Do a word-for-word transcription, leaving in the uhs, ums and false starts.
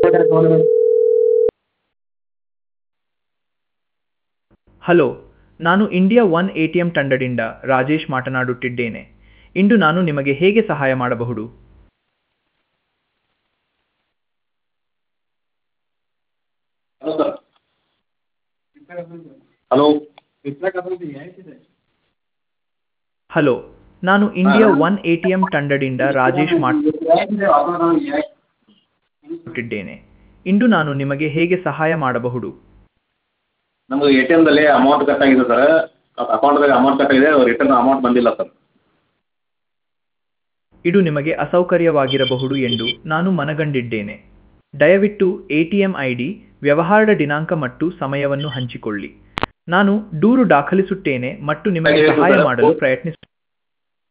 Hello, ನಾನು India one ATM ತಂಡದಿಂದ ರಾಜೇಶ್ ಮಾತನಾಡುತ್ತಿದ್ದೇನೆ. ಇಂದು ನಾನು ನಿಮಗೆ ಹೇಗೆ ಸಹಾಯ ಮಾಡಬಹುದು? Hello sir. ಹಲೋ. ಹಲೋ, ನಾನು ಇಂಡಿಯಾ ಒನ್ ಎಟಿಎಂ ತಂಡದಿಂದ ರಾಜೇಶ್ ಮಾತನಾಡುತ್ತಿದ್ದೇನೆ. ಇಂದು ನಾನು ನಿಮಗೆ ಹೇಗೆ ಸಹಾಯ ಮಾಡಬಹುದು? ನಮ್ಮದು ಎ ಟಿ ಎಮ್ದಲ್ಲಿ ಅಮೌಂಟ್ ಕಟ್ ಆಗಿದೆ ಸರ್. ಅಕೌಂಟ್ದಾಗ ಅಮೌಂಟ್ ಕಟ್ ಆಗಿದೆ, ರಿಟರ್ನ್ ಅಮೌಂಟ್ ಬಂದಿಲ್ಲ ಸರ್. ಇದು ನಿಮಗೆ ಅಸೌಕರ್ಯವಾಗಿರಬಹುದು ಎಂದು ನಾನು ಮನಗಂಡಿದ್ದೇನೆ. ದಯವಿಟ್ಟು ಎಟಿಎಂ ಐಡಿ, ವ್ಯವಹಾರದ ದಿನಾಂಕ ಮತ್ತು ಸಮಯವನ್ನು ಹಂಚಿಕೊಳ್ಳಿ. ನಾನು ದೂರು ದಾಖಲಿಸುತ್ತೇನೆ ಮತ್ತು ನಿಮಗೆ ಸಹಾಯ ಮಾಡಲು ಪ್ರಯತ್ನಿಸುತ್ತೇನೆ.